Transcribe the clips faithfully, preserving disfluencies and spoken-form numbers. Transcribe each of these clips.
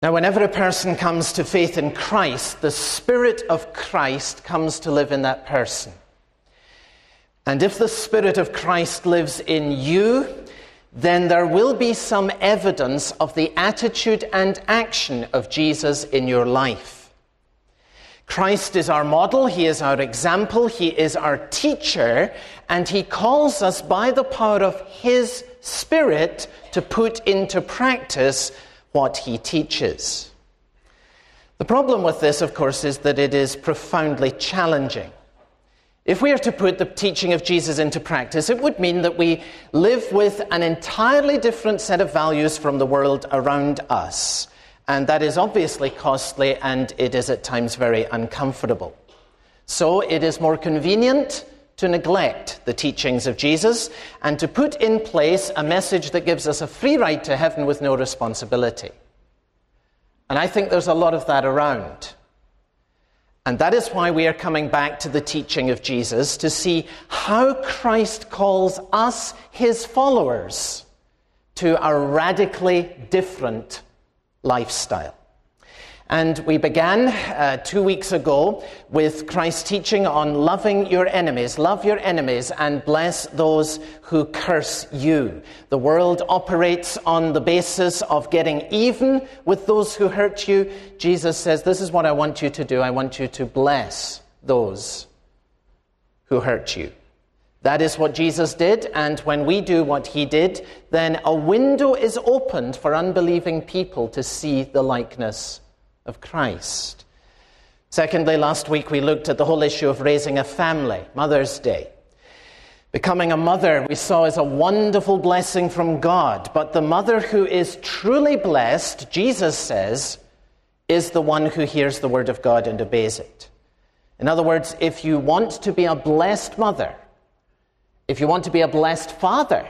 Now, whenever a person comes to faith in Christ, the Spirit of Christ comes to live in that person. And if the Spirit of Christ lives in you, then there will be some evidence of the attitude and action of Jesus in your life. Christ is our model, he is our example, he is our teacher, and he calls us by the power of his Spirit to put into practice what he teaches. The problem with this, of course, is that it is profoundly challenging. If we are to put the teaching of Jesus into practice, it would mean that we live with an entirely different set of values from the world around us. And that is obviously costly, and it is at times very uncomfortable. So it is more convenient to neglect the teachings of Jesus and to put in place a message that gives us a free ride to heaven with no responsibility. And I think there's a lot of that around. And that is why we are coming back to the teaching of Jesus to see how Christ calls us, his followers, to a radically different lifestyle. And we began uh, two weeks ago with Christ's teaching on loving your enemies. Love your enemies and bless those who curse you. The world operates on the basis of getting even with those who hurt you. Jesus says, this is what I want you to do. I want you to bless those who hurt you. That is what Jesus did, and when we do what he did, then a window is opened for unbelieving people to see the likeness of Christ. Secondly, last week we looked at the whole issue of raising a family, Mother's Day. Becoming a mother, we saw, is a wonderful blessing from God, but the mother who is truly blessed, Jesus says, is the one who hears the word of God and obeys it. In other words, if you want to be a blessed mother, if you want to be a blessed father,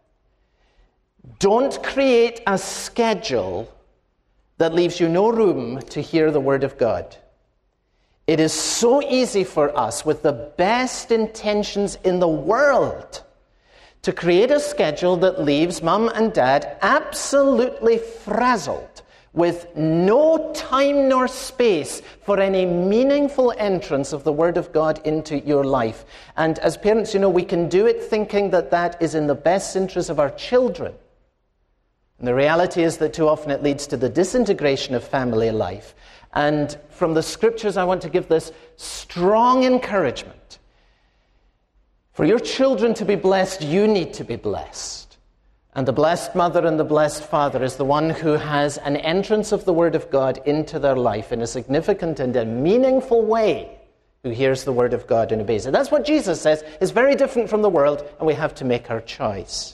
don't create a schedule that leaves you no room to hear the word of God. It is so easy for us, with the best intentions in the world, to create a schedule that leaves mum and dad absolutely frazzled, with no time nor space for any meaningful entrance of the word of God into your life. And as parents, you know, we can do it thinking that that is in the best interest of our children. And the reality is that too often it leads to the disintegration of family life. And from the scriptures, I want to give this strong encouragement. For your children to be blessed, you need to be blessed. And the blessed mother and the blessed father is the one who has an entrance of the word of God into their life in a significant and a meaningful way, who hears the word of God and obeys it. That's what Jesus says is very different from the world, and we have to make our choice.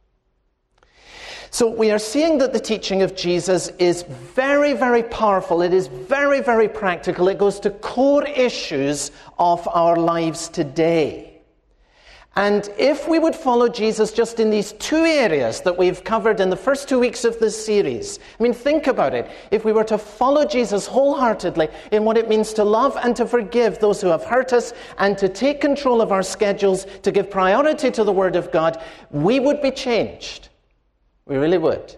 So we are seeing that the teaching of Jesus is very, very powerful. It is very, very practical. It goes to core issues of our lives today. And if we would follow Jesus just in these two areas that we've covered in the first two weeks of this series, I mean, think about it. If we were to follow Jesus wholeheartedly in what it means to love and to forgive those who have hurt us and to take control of our schedules, to give priority to the Word of God, we would be changed. We really would.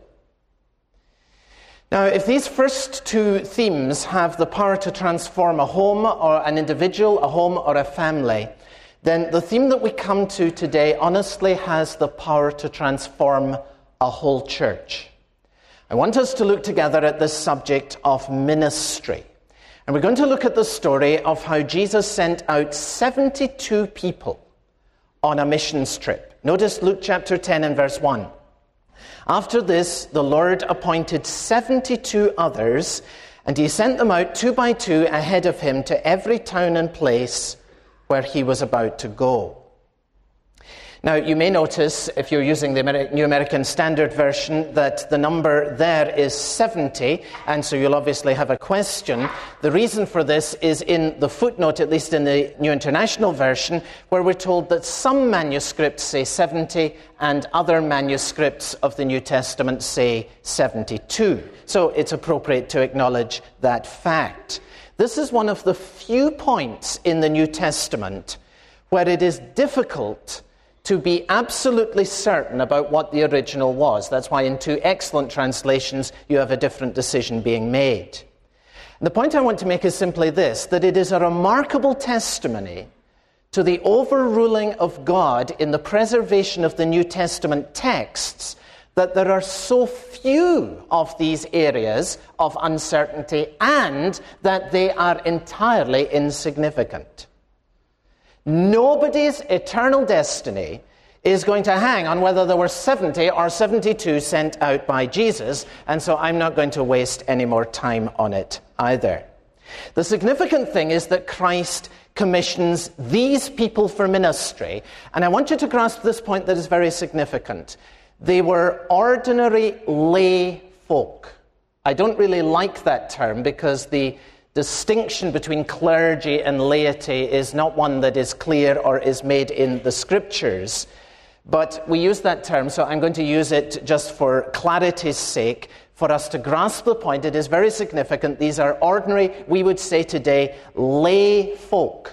Now, if these first two themes have the power to transform a home or an individual, a home or a family, then the theme that we come to today honestly has the power to transform a whole church. I want us to look together at this subject of ministry. And we're going to look at the story of how Jesus sent out seventy-two people on a missions trip. Notice Luke chapter ten and verse one. After this, the Lord appointed seventy-two others, and he sent them out two by two ahead of him to every town and place where he was about to go. Now, you may notice, if you're using the New American Standard Version, that the number there is seventy, and so you'll obviously have a question. The reason for this is in the footnote, at least in the New International Version, where we're told that some manuscripts say seventy, and other manuscripts of the New Testament say seventy-two. So it's appropriate to acknowledge that fact. This is one of the few points in the New Testament where it is difficult to be absolutely certain about what the original was. That's why in two excellent translations you have a different decision being made. The point I want to make is simply this, that it is a remarkable testimony to the overruling of God in the preservation of the New Testament texts that there are so few of these areas of uncertainty and that they are entirely insignificant. Nobody's eternal destiny is going to hang on whether there were seventy or seventy-two sent out by Jesus, and so I'm not going to waste any more time on it either. The significant thing is that Christ commissions these people for ministry, and I want you to grasp this point that is very significant. They were ordinary lay folk. I don't really like that term because the distinction between clergy and laity is not one that is clear or is made in the Scriptures. But we use that term, so I'm going to use it just for clarity's sake. For us to grasp the point, it is very significant. These are ordinary, we would say today, lay folk.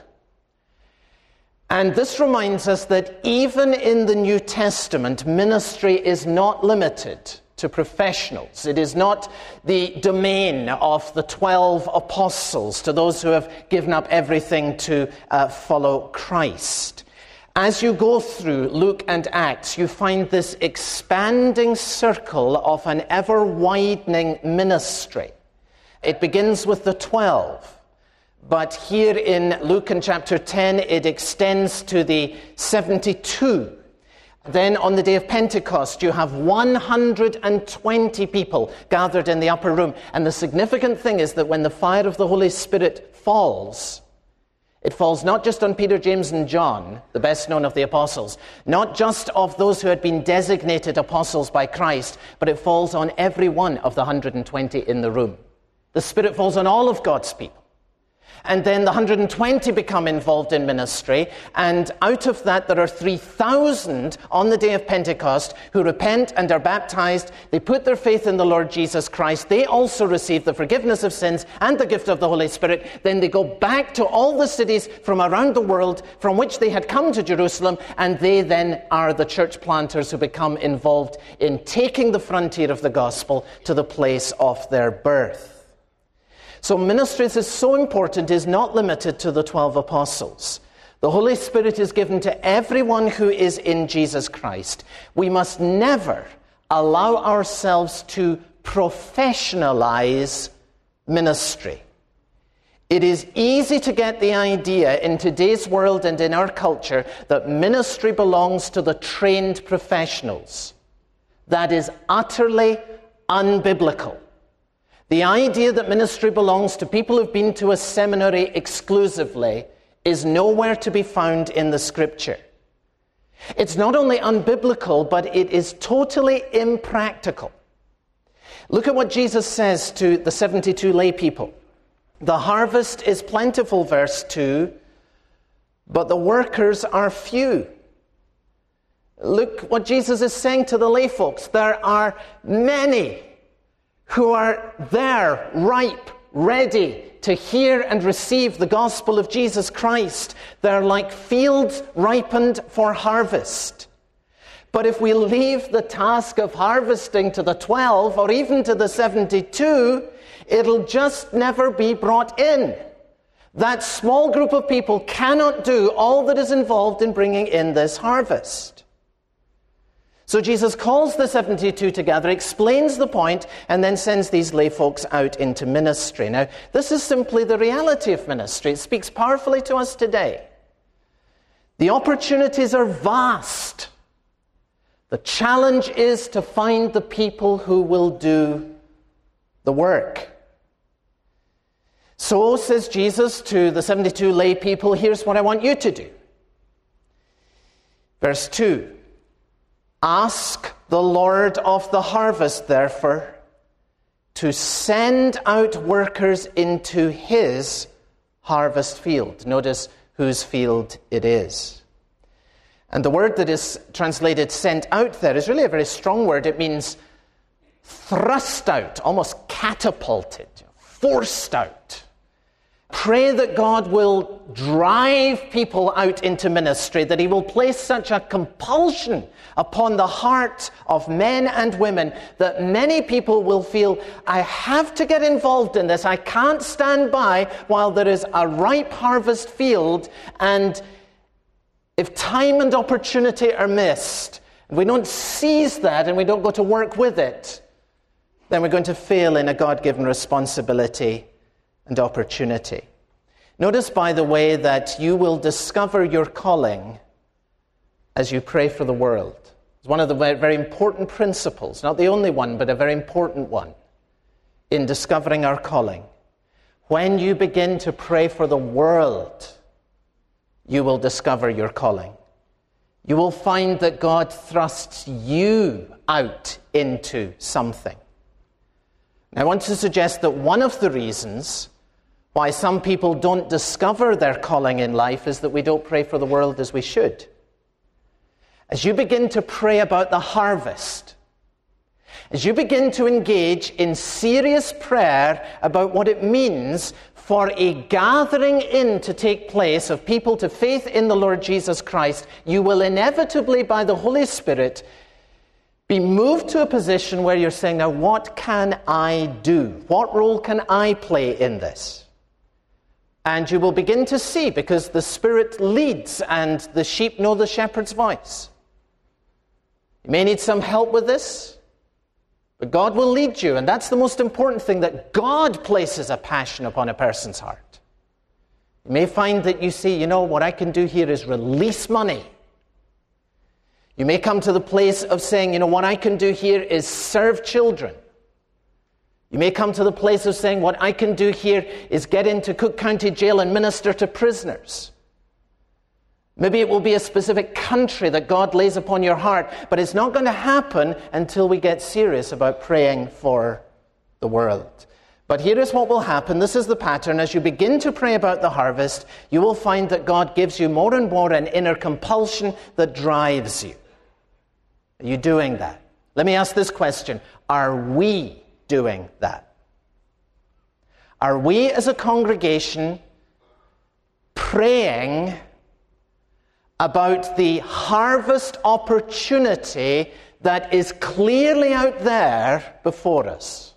And this reminds us that even in the New Testament, ministry is not limited to professionals. It is not the domain of the twelve apostles, to those who have given up everything to uh, follow Christ. As you go through Luke and Acts, you find this expanding circle of an ever-widening ministry. It begins with the twelve. But here in Luke in chapter ten, it extends to the seventy-two. Then on the day of Pentecost, you have one hundred twenty people gathered in the upper room. And the significant thing is that when the fire of the Holy Spirit falls, it falls not just on Peter, James, and John, the best known of the apostles, not just of those who had been designated apostles by Christ, but it falls on every one of the one hundred twenty in the room. The Spirit falls on all of God's people. And then the one hundred twenty become involved in ministry, and out of that there are three thousand on the day of Pentecost who repent and are baptized. They put their faith in the Lord Jesus Christ. They also receive the forgiveness of sins and the gift of the Holy Spirit. Then they go back to all the cities from around the world from which they had come to Jerusalem, and they then are the church planters who become involved in taking the frontier of the gospel to the place of their birth. So ministry is so important, is not limited to the twelve apostles. The Holy Spirit is given to everyone who is in Jesus Christ. We must never allow ourselves to professionalize ministry. It is easy to get the idea in today's world and in our culture that ministry belongs to the trained professionals. That is utterly unbiblical. The idea that ministry belongs to people who've been to a seminary exclusively is nowhere to be found in the Scripture. It's not only unbiblical, but it is totally impractical. Look at what Jesus says to the seventy-two lay people. The harvest is plentiful, verse two, but the workers are few. Look what Jesus is saying to the lay folks. There are many who are there, ripe, ready to hear and receive the gospel of Jesus Christ. They're like fields ripened for harvest. But if we leave the task of harvesting to the twelve or even to the seventy-two, it'll just never be brought in. That small group of people cannot do all that is involved in bringing in this harvest. So Jesus calls the seventy-two together, explains the point, and then sends these lay folks out into ministry. Now, this is simply the reality of ministry. It speaks powerfully to us today. The opportunities are vast. The challenge is to find the people who will do the work. So, says Jesus to the seventy-two lay people, here's what I want you to do. Verse two. Ask the Lord of the harvest, therefore, to send out workers into his harvest field. Notice whose field it is. And the word that is translated sent out there is really a very strong word. It means thrust out, almost catapulted, forced out. Pray that God will drive people out into ministry, that he will place such a compulsion upon the heart of men and women that many people will feel, I have to get involved in this. I can't stand by while there is a ripe harvest field, and if time and opportunity are missed, and we don't seize that and we don't go to work with it, then we're going to fail in a God-given responsibility and opportunity. Notice, by the way, that you will discover your calling as you pray for the world. It's one of the very important principles, not the only one, but a very important one in discovering our calling. When you begin to pray for the world, you will discover your calling. You will find that God thrusts you out into something. I want to suggest that one of the reasons why some people don't discover their calling in life is that we don't pray for the world as we should. As you begin to pray about the harvest, as you begin to engage in serious prayer about what it means for a gathering in to take place of people to faith in the Lord Jesus Christ, you will inevitably, by the Holy Spirit, be moved to a position where you're saying, now what can I do? What role can I play in this? And you will begin to see, because the Spirit leads and the sheep know the shepherd's voice. You may need some help with this, but God will lead you. And that's the most important thing, that God places a passion upon a person's heart. You may find that you see, you know, what I can do here is release money. You may come to the place of saying, you know, what I can do here is serve children. You may come to the place of saying, what I can do here is get into Cook County Jail and minister to prisoners. Maybe it will be a specific country that God lays upon your heart, but it's not going to happen until we get serious about praying for the world. But here is what will happen. This is the pattern. As you begin to pray about the harvest, you will find that God gives you more and more an inner compulsion that drives you. Are you doing that? Let me ask this question. Are we doing that? Are we as a congregation praying about the harvest opportunity that is clearly out there before us?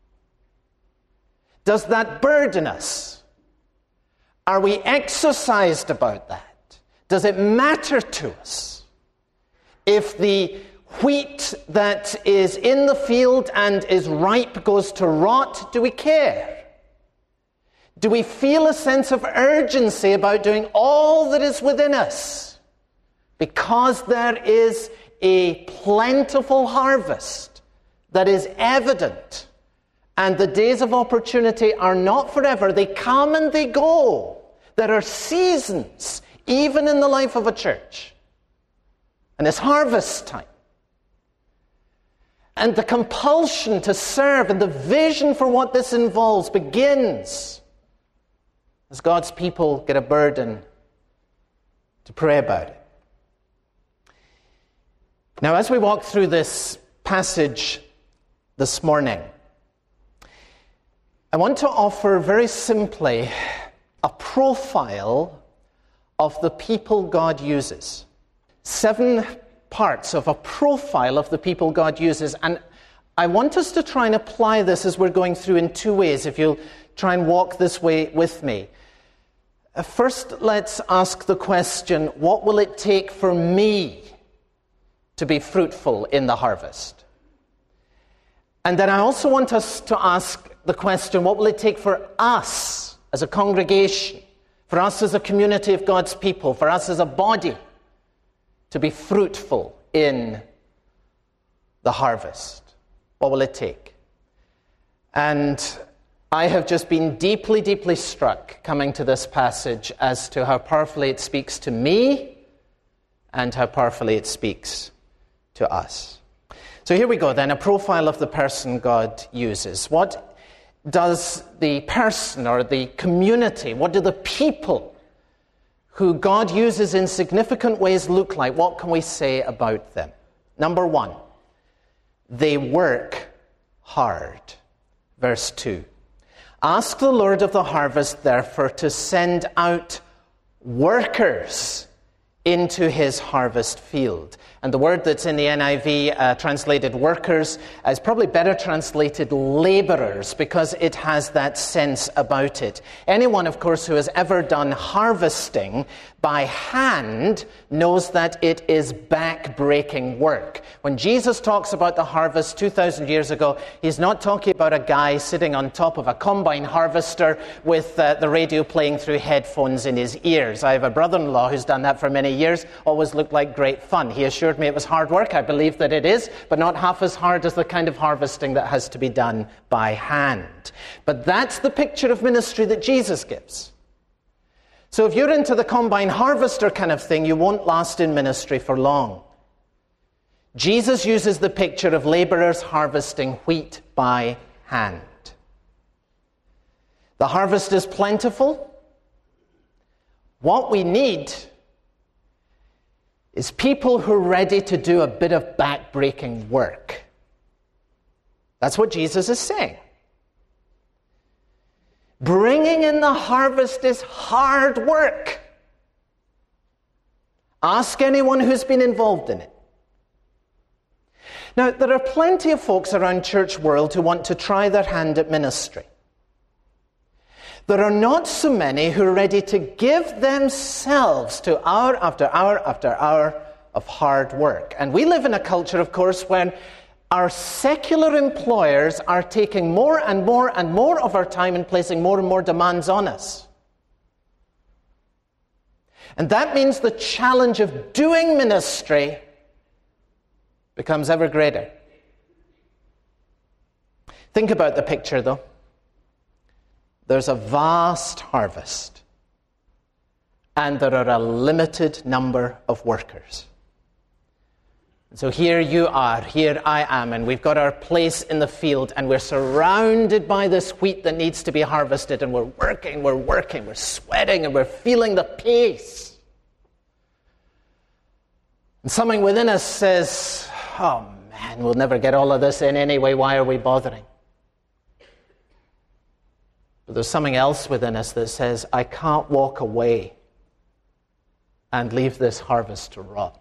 Does that burden us? Are we exercised about that? Does it matter to us? If the wheat that is in the field and is ripe goes to rot, do we care? Do we feel a sense of urgency about doing all that is within us? Because there is a plentiful harvest that is evident, and the days of opportunity are not forever. They come and they go. There are seasons, even in the life of a church. And it's harvest time. And the compulsion to serve and the vision for what this involves begins as God's people get a burden to pray about it. Now, as we walk through this passage this morning, I want to offer very simply a profile of the people God uses. Seven parts of a profile of the people God uses. And I want us to try and apply this as we're going through in two ways, if you'll try and walk this way with me. First, let's ask the question, what will it take for me to be fruitful in the harvest? And then I also want us to ask the question, what will it take for us as a congregation, for us as a community of God's people, for us as a body, to be fruitful in the harvest? What will it take? And I have just been deeply, deeply struck coming to this passage as to how powerfully it speaks to me and how powerfully it speaks to us. So here we go then, a profile of the person God uses. What does the person or the community, what do the people who God uses in significant ways look like? What can we say about them? Number one, they work hard. Verse two. Ask the Lord of the harvest, therefore, to send out workers into his harvest field. And the word that's in the N I V uh, translated workers is probably better translated laborers, because it has that sense about it. Anyone, of course, who has ever done harvesting by hand knows that it is back-breaking work. When Jesus talks about the harvest two thousand years ago, he's not talking about a guy sitting on top of a combine harvester with uh, the radio playing through headphones in his ears. I have a brother-in-law who's done that for many years. Always looked like great fun. He assured me it was hard work. I believe that it is, but not half as hard as the kind of harvesting that has to be done by hand. But that's the picture of ministry that Jesus gives. So if you're into the combine harvester kind of thing, you won't last in ministry for long. Jesus uses the picture of laborers harvesting wheat by hand. The harvest is plentiful. What we need is people who are ready to do a bit of back-breaking work. That's what Jesus is saying. Bringing in the harvest is hard work. Ask anyone who's been involved in it. Now, there are plenty of folks around church world who want to try their hand at ministry. There are not so many who are ready to give themselves to hour after hour after hour of hard work. And we live in a culture, of course, when our secular employers are taking more and more and more of our time and placing more and more demands on us. And that means the challenge of doing ministry becomes ever greater. Think about the picture, though. There's a vast harvest, and there are a limited number of workers. So here you are, here I am, and we've got our place in the field, and we're surrounded by this wheat that needs to be harvested, and we're working, we're working, we're sweating, and we're feeling the pace. And something within us says, oh man, we'll never get all of this in anyway, why are we bothering? But there's something else within us that says, I can't walk away and leave this harvest to rot.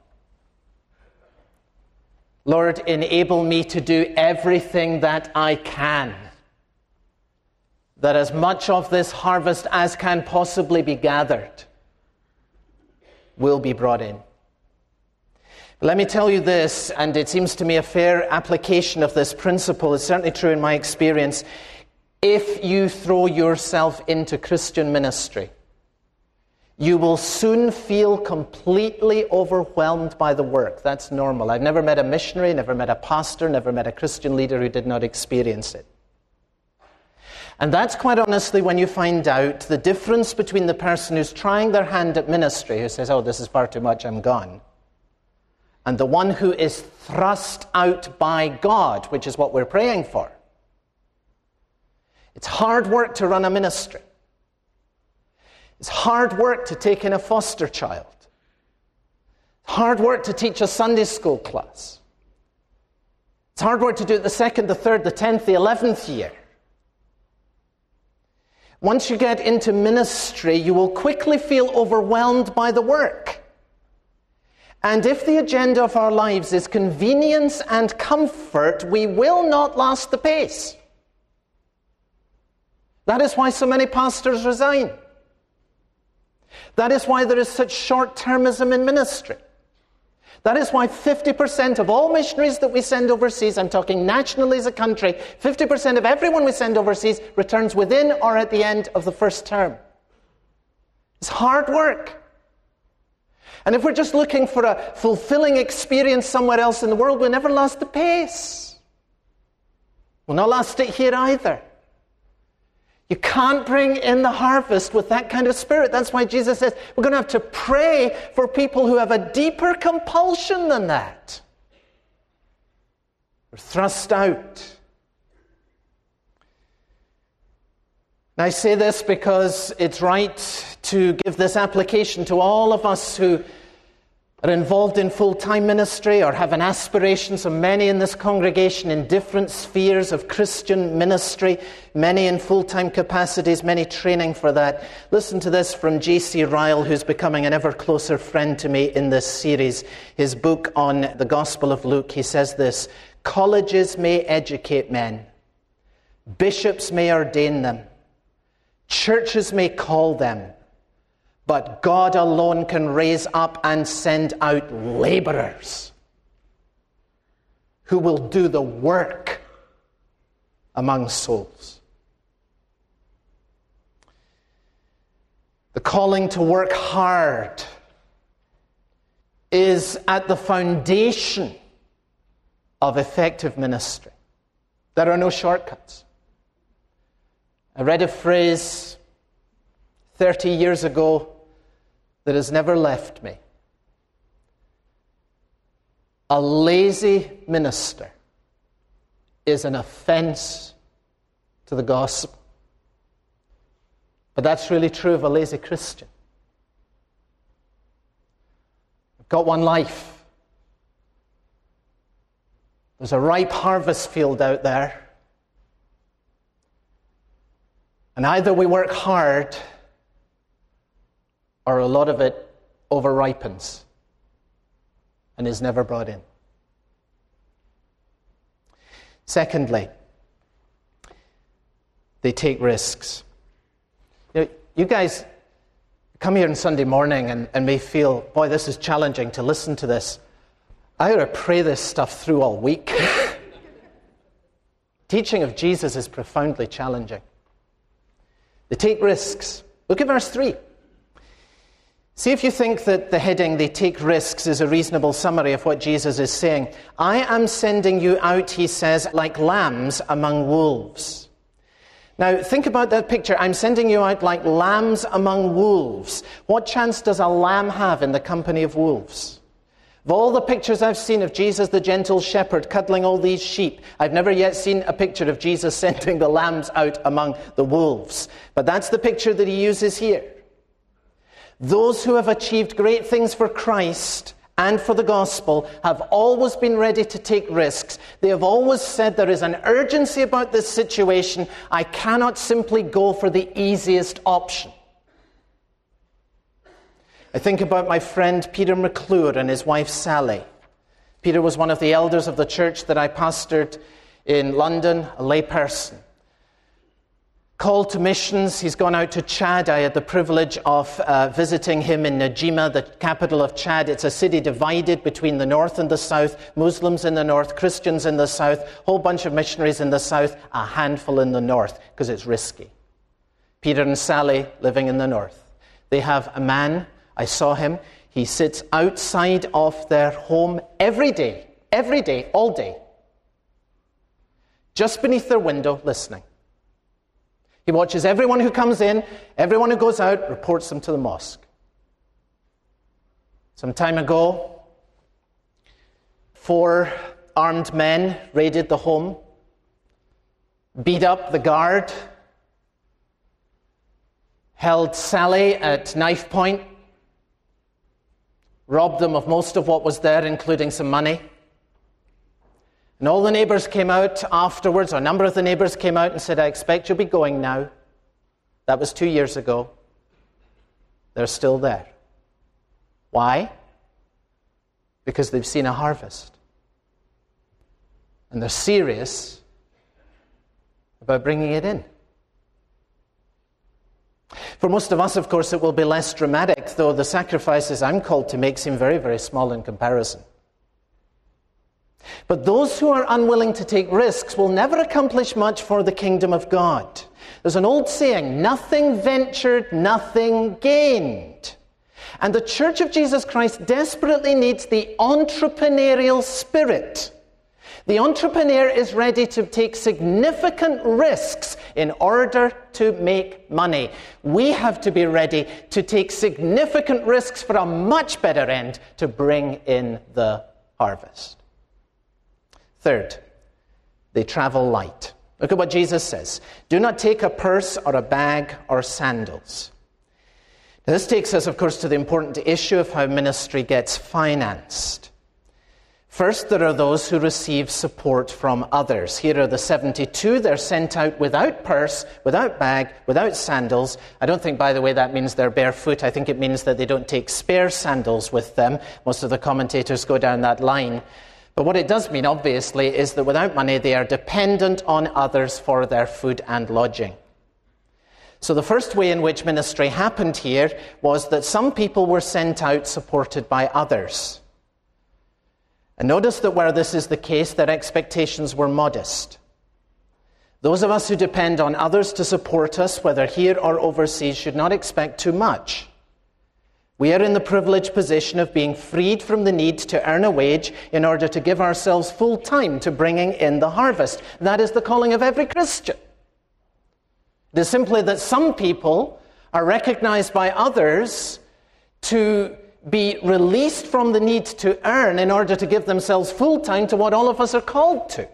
Lord, enable me to do everything that I can, that as much of this harvest as can possibly be gathered will be brought in. But let me tell you this, and it seems to me a fair application of this principle. It's certainly true in my experience. If you throw yourself into Christian ministry, you will soon feel completely overwhelmed by the work. That's normal. I've never met a missionary, never met a pastor, never met a Christian leader who did not experience it. And that's quite honestly when you find out the difference between the person who's trying their hand at ministry, who says, oh, this is far too much, I'm gone, and the one who is thrust out by God, which is what we're praying for. It's hard work to run a ministry. It's hard work to take in a foster child. It's hard work to teach a Sunday school class. It's hard work to do it the second, the third, the tenth, the eleventh year. Once you get into ministry, you will quickly feel overwhelmed by the work. And if the agenda of our lives is convenience and comfort, we will not last the pace. That is why so many pastors resign. That is why there is such short-termism in ministry. That is why fifty percent of all missionaries that we send overseas, I'm talking nationally as a country, fifty percent of everyone we send overseas returns within or at the end of the first term. It's hard work. And if we're just looking for a fulfilling experience somewhere else in the world, we'll never last the pace. We'll not last it here either. You can't bring in the harvest with that kind of spirit. That's why Jesus says we're going to have to pray for people who have a deeper compulsion than that. They're thrust out. And I say this because it's right to give this application to all of us who are involved in full-time ministry or have an aspiration, so many in this congregation in different spheres of Christian ministry, many in full-time capacities, many training for that. Listen to this from J C Ryle, who's becoming an ever closer friend to me in this series. His book on the Gospel of Luke, he says this: colleges may educate men, bishops may ordain them, churches may call them, but God alone can raise up and send out laborers who will do the work among souls. The calling to work hard is at the foundation of effective ministry. There are no shortcuts. I read a phrase thirty years ago that has never left me. A lazy minister is an offense to the gospel. But that's really true of a lazy Christian. I've got one life. There's a ripe harvest field out there. And either we work hard, or a lot of it over-ripens and is never brought in. Secondly, they take risks. You know, you guys come here on Sunday morning and, and may feel, boy, this is challenging to listen to this. I ought to pray this stuff through all week. Teaching of Jesus is profoundly challenging. They take risks. Look at verse three. See if you think that the heading, they take risks, is a reasonable summary of what Jesus is saying. I am sending you out, he says, like lambs among wolves. Now, think about that picture. I'm sending you out like lambs among wolves. What chance does a lamb have in the company of wolves? Of all the pictures I've seen of Jesus the gentle shepherd cuddling all these sheep, I've never yet seen a picture of Jesus sending the lambs out among the wolves. But that's the picture that he uses here. Those who have achieved great things for Christ and for the gospel have always been ready to take risks. They have always said there is an urgency about this situation. I cannot simply go for the easiest option. I think about my friend Peter McClure and his wife Sally. Peter was one of the elders of the church that I pastored in London, a lay person. Called to missions, he's gone out to Chad. I had the privilege of uh, visiting him in Najima, the capital of Chad. It's a city divided between the north and the south, Muslims in the north, Christians in the south, a whole bunch of missionaries in the south, a handful in the north, because it's risky. Peter and Sally living in the north. They have a man, I saw him, he sits outside of their home every day, every day, all day, just beneath their window, listening. He watches everyone who comes in, everyone who goes out, reports them to the mosque. Some time ago, four armed men raided the home, beat up the guard, held Sally at knife point, robbed them of most of what was there, including some money. And all the neighbours came out afterwards, or a number of the neighbours came out and said, I expect you'll be going now. That was two years ago. They're still there. Why? Because they've seen a harvest. And they're serious about bringing it in. For most of us, of course, it will be less dramatic, though the sacrifices I'm called to make seem very, very small in comparison. But those who are unwilling to take risks will never accomplish much for the kingdom of God. There's an old saying, nothing ventured, nothing gained. And the Church of Jesus Christ desperately needs the entrepreneurial spirit. The entrepreneur is ready to take significant risks in order to make money. We have to be ready to take significant risks for a much better end to bring in the harvest. Third, they travel light. Look at what Jesus says. Do not take a purse or a bag or sandals. This takes us, of course, to the important issue of how ministry gets financed. First, there are those who receive support from others. Here are the seventy-two. They're sent out without purse, without bag, without sandals. I don't think, by the way, that means they're barefoot. I think it means that they don't take spare sandals with them. Most of the commentators go down that line. But what it does mean, obviously, is that without money, they are dependent on others for their food and lodging. So the first way in which ministry happened here was that some people were sent out supported by others. And notice that where this is the case, their expectations were modest. Those of us who depend on others to support us, whether here or overseas, should not expect too much. We are in the privileged position of being freed from the need to earn a wage in order to give ourselves full time to bringing in the harvest. That is the calling of every Christian. It is simply that some people are recognized by others to be released from the need to earn in order to give themselves full time to what all of us are called to.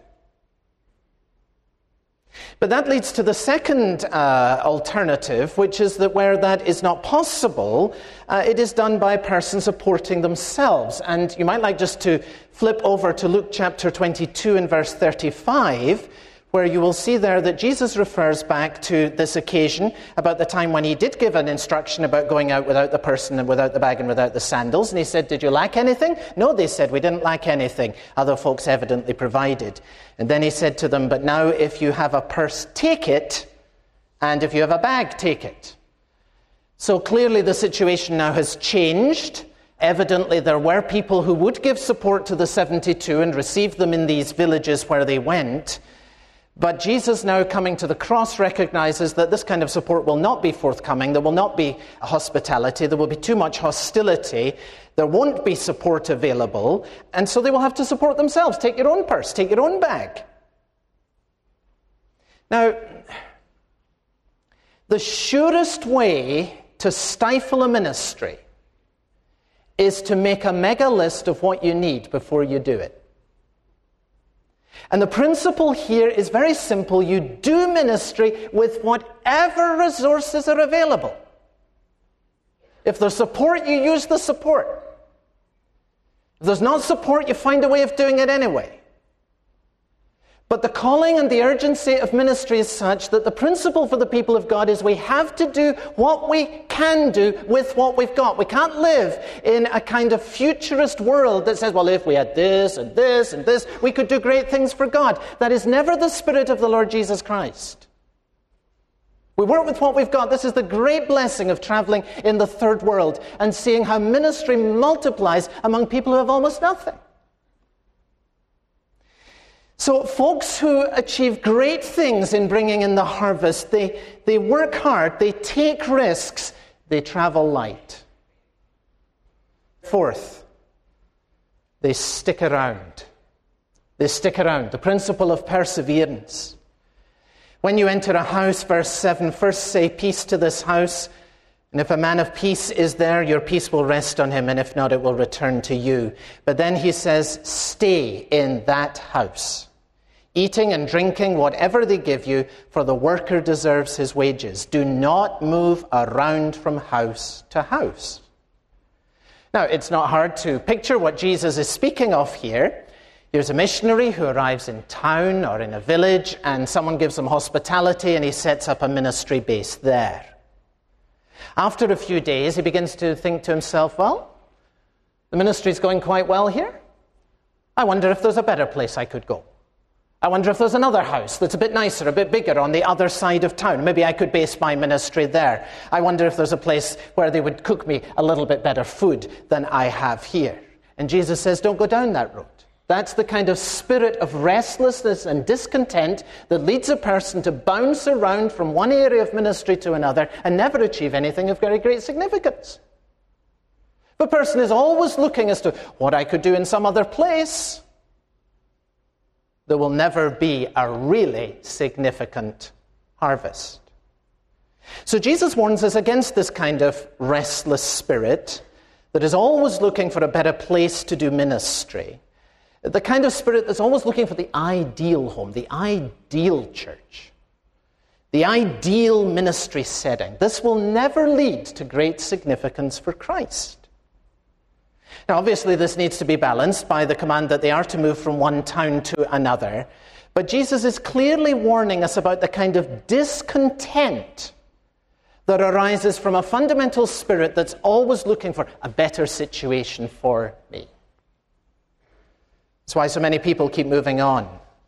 But that leads to the second uh, alternative, which is that where that is not possible, uh, it is done by a person supporting themselves. And you might like just to flip over to Luke chapter twenty-two and verse thirty-five, where you will see there that Jesus refers back to this occasion about the time when he did give an instruction about going out without the person and without the bag and without the sandals. And he said, did you lack anything? No, they said, we didn't lack anything. Other folks evidently provided. And then he said to them, but now if you have a purse, take it. And if you have a bag, take it. So clearly the situation now has changed. Evidently there were people who would give support to the seventy-two and receive them in these villages where they went. But Jesus, now coming to the cross, recognizes that this kind of support will not be forthcoming. There will not be hospitality. There will be too much hostility. There won't be support available. And so they will have to support themselves. Take your own purse. Take your own bag. Now, the surest way to stifle a ministry is to make a mega list of what you need before you do it. And the principle here is very simple. You do ministry with whatever resources are available. If there's support, you use the support. If there's not support, you find a way of doing it anyway. But the calling and the urgency of ministry is such that the principle for the people of God is we have to do what we can do with what we've got. We can't live in a kind of futurist world that says, well, if we had this and this and this, we could do great things for God. That is never the spirit of the Lord Jesus Christ. We work with what we've got. This is the great blessing of traveling in the third world and seeing how ministry multiplies among people who have almost nothing. So folks who achieve great things in bringing in the harvest, they, they work hard, they take risks, they travel light. Fourth, they stick around. They stick around. The principle of perseverance. When you enter a house, verse seven, first say peace to this house, and if a man of peace is there, your peace will rest on him, and if not, it will return to you. But then he says, stay in that house, eating and drinking whatever they give you, for the worker deserves his wages. Do not move around from house to house. Now, it's not hard to picture what Jesus is speaking of here. There's a missionary who arrives in town or in a village, and someone gives him hospitality, and he sets up a ministry base there. After a few days, he begins to think to himself, well, the ministry's going quite well here. I wonder if there's a better place I could go. I wonder if there's another house that's a bit nicer, a bit bigger on the other side of town. Maybe I could base my ministry there. I wonder if there's a place where they would cook me a little bit better food than I have here. And Jesus says, don't go down that road. That's the kind of spirit of restlessness and discontent that leads a person to bounce around from one area of ministry to another and never achieve anything of very great significance. The person is always looking as to what I could do in some other place. There will never be a really significant harvest. So Jesus warns us against this kind of restless spirit that is always looking for a better place to do ministry. The kind of spirit that's always looking for the ideal home, the ideal church. the ideal ministry setting. This will never lead to great significance for Christ. Now, obviously, this needs to be balanced by the command that they are to move from one town to another. But Jesus is clearly warning us about the kind of discontent that arises from a fundamental spirit that's always looking for a better situation for me. That's why so many people keep moving on.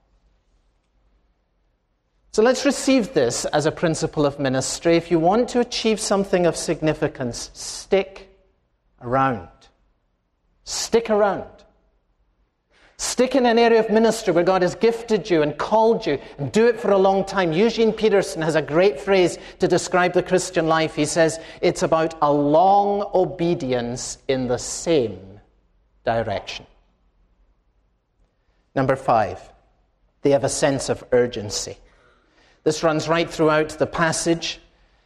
So let's receive this as a principle of ministry. If you want to achieve something of significance, stick around. Stick around. Stick in an area of ministry where God has gifted you and called you, and do it for a long time. Eugene Peterson has a great phrase to describe the Christian life. He says, it's about a long obedience in the same direction. Number five, they have a sense of urgency. This runs right throughout the passage.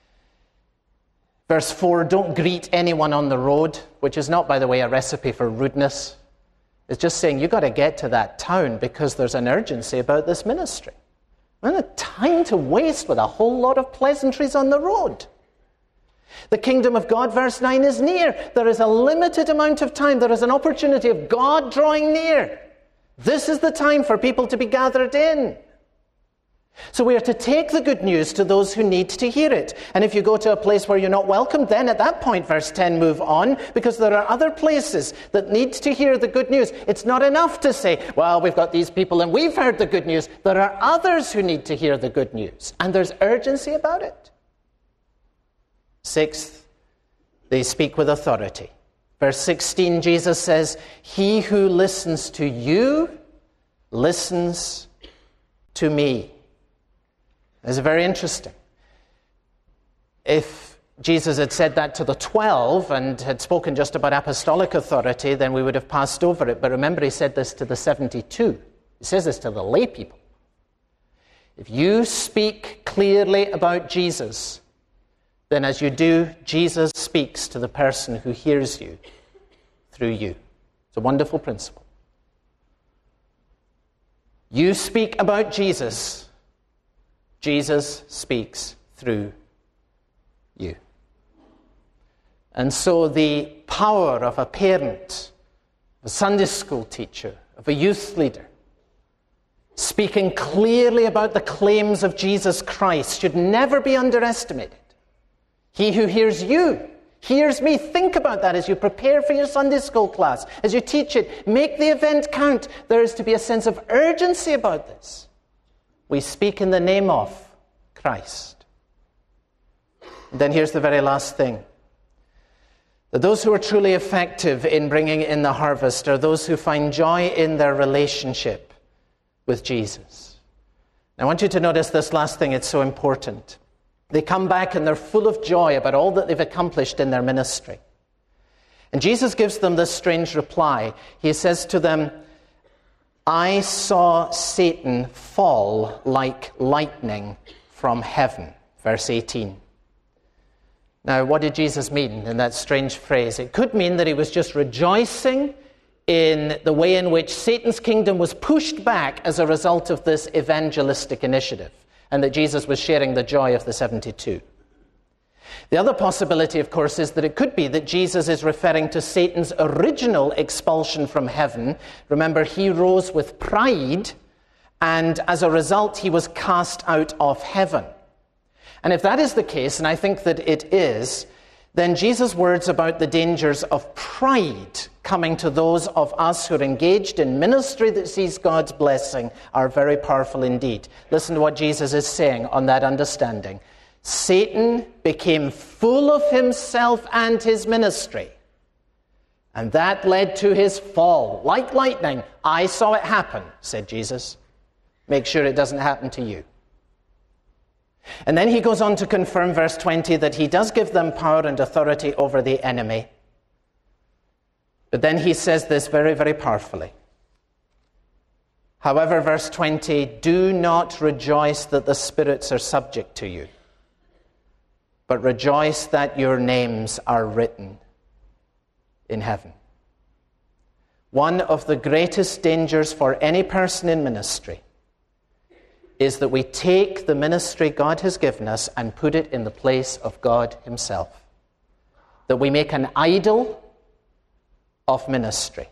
Verse four, don't greet anyone on the road, which is not, by the way, a recipe for rudeness. It's just saying you've got to get to that town because there's an urgency about this ministry. We don't have time to waste with a whole lot of pleasantries on the road. The kingdom of God, verse nine, is near. There is a limited amount of time. There is an opportunity of God drawing near. This is the time for people to be gathered in. So we are to take the good news to those who need to hear it. And if you go to a place where you're not welcome, then at that point, verse ten, move on, because there are other places that need to hear the good news. It's not enough to say, well, we've got these people and we've heard the good news. There are others who need to hear the good news, and there's urgency about it. Sixth, they speak with authority. Verse sixteen, Jesus says, he who listens to you listens to me. It's very interesting. If Jesus had said that to the twelve and had spoken just about apostolic authority, then we would have passed over it. But remember, he said this to the seventy-two. He says this to the lay people. If you speak clearly about Jesus, then as you do, Jesus speaks to the person who hears you through you. It's a wonderful principle. You speak about Jesus, Jesus speaks through you. And so the power of a parent, a Sunday school teacher, of a youth leader, speaking clearly about the claims of Jesus Christ should never be underestimated. He who hears you hears me. Think about that as you prepare for your Sunday school class, as you teach it. Make the event count. There is to be a sense of urgency about this. We speak in the name of Christ. And then here's the very last thing. That those who are truly effective in bringing in the harvest are those who find joy in their relationship with Jesus. Now, I want you to notice this last thing. It's so important. They come back and they're full of joy about all that they've accomplished in their ministry. And Jesus gives them this strange reply. He says to them, I saw Satan fall like lightning from heaven. Verse eighteen. Now, what did Jesus mean in that strange phrase? It could mean that he was just rejoicing in the way in which Satan's kingdom was pushed back as a result of this evangelistic initiative, and that Jesus was sharing the joy of the seventy-two. The other possibility, of course, is that it could be that Jesus is referring to Satan's original expulsion from heaven. Remember, he rose with pride, and as a result, he was cast out of heaven. And if that is the case, and I think that it is, then Jesus' words about the dangers of pride coming to those of us who are engaged in ministry that sees God's blessing are very powerful indeed. Listen to what Jesus is saying on that understanding. Satan became full of himself and his ministry, and that led to his fall. Like lightning, I saw it happen, said Jesus. Make sure it doesn't happen to you. And then he goes on to confirm, verse twenty, that he does give them power and authority over the enemy. But then he says this very, very powerfully. However, verse twenty, do not rejoice that the spirits are subject to you, but rejoice that your names are written in heaven. One of the greatest dangers for any person in ministry is that we take the ministry God has given us and put it in the place of God himself. That we make an idol of ministry.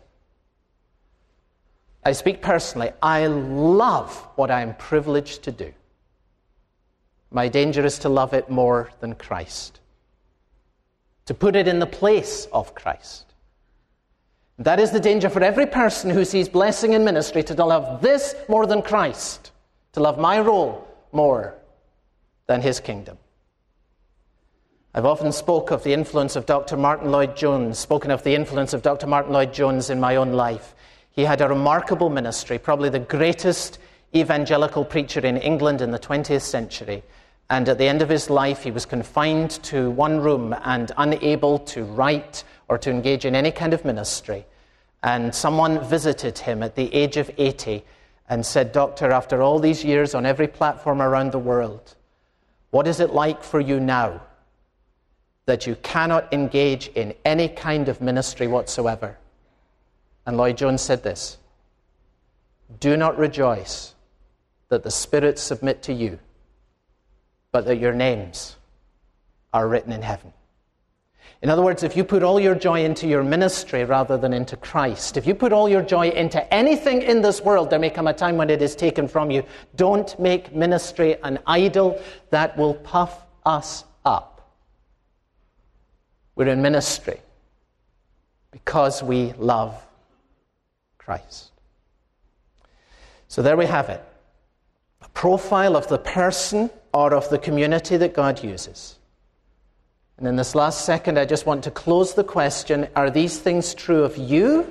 I speak personally. I love what I am privileged to do. My danger is to love it more than Christ. To put it in the place of Christ. That is the danger for every person who sees blessing in ministry, to love this more than Christ. To love my role more than his kingdom. I've often spoke of the influence of Doctor Martin Lloyd-Jones, spoken of the influence of Doctor Martin Lloyd-Jones in my own life. He had a remarkable ministry, probably the greatest evangelical preacher in England in the twentieth century. And at the end of his life, he was confined to one room and unable to write or to engage in any kind of ministry. And someone visited him at the age of eighty and said, "Doctor, after all these years on every platform around the world, what is it like for you now that you cannot engage in any kind of ministry whatsoever?" And Lloyd-Jones said this: "Do not rejoice that the spirits submit to you, but that your names are written in heaven." In other words, if you put all your joy into your ministry rather than into Christ, if you put all your joy into anything in this world, there may come a time when it is taken from you. Don't make ministry an idol that will puff us up. We're in ministry because we love Christ. So there we have it. A profile of the person or of the community that God uses. And in this last second, I just want to close the question, are these things true of you?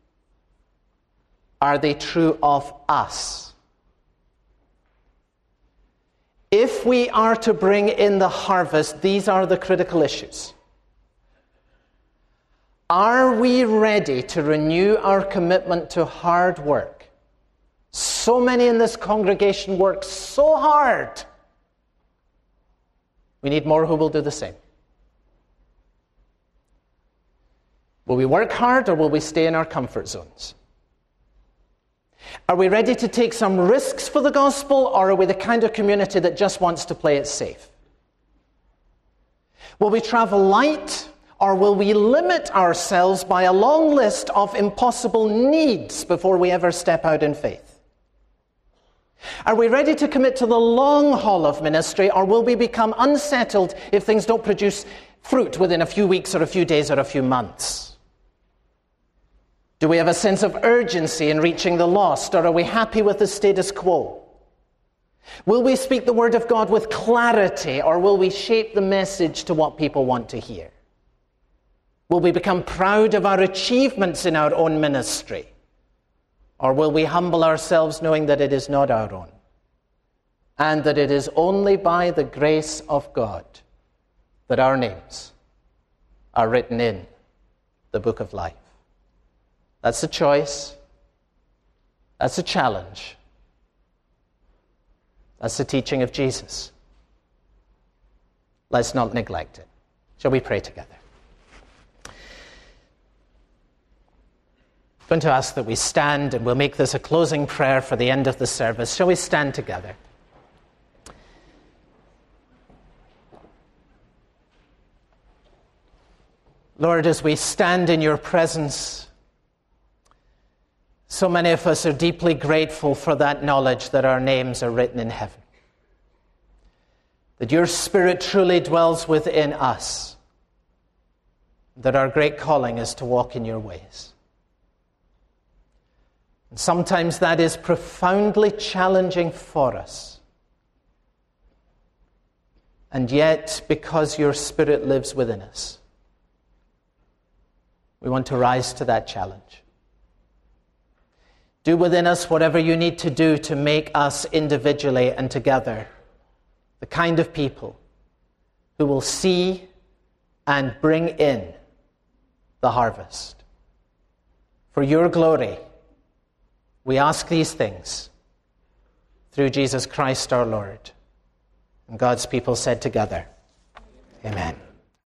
Are they true of us? If we are to bring in the harvest, these are the critical issues. Are we ready to renew our commitment to hard work? So many in this congregation work so hard. We need more who will do the same. Will we work hard or will we stay in our comfort zones? Are we ready to take some risks for the gospel, or are we the kind of community that just wants to play it safe? Will we travel light, or will we limit ourselves by a long list of impossible needs before we ever step out in faith? Are we ready to commit to the long haul of ministry, or will we become unsettled if things don't produce fruit within a few weeks or a few days or a few months? Do we have a sense of urgency in reaching the lost, or are we happy with the status quo? Will we speak the word of God with clarity, or will we shape the message to what people want to hear? Will we become proud of our achievements in our own ministry, or will we humble ourselves knowing that it is not our own, and that it is only by the grace of God that our names are written in the book of life? That's a choice. That's a challenge. That's the teaching of Jesus. Let's not neglect it. Shall we pray together? I'm going to ask that we stand, and we'll make this a closing prayer for the end of the service. Shall we stand together? Lord, as we stand in your presence, so many of us are deeply grateful for that knowledge that our names are written in heaven. That your Spirit truly dwells within us. That our great calling is to walk in your ways. And sometimes that is profoundly challenging for us. And yet, because your Spirit lives within us, we want to rise to that challenge. Do within us whatever you need to do to make us individually and together the kind of people who will see and bring in the harvest. For your glory, we ask these things through Jesus Christ our Lord. And God's people said together, Amen.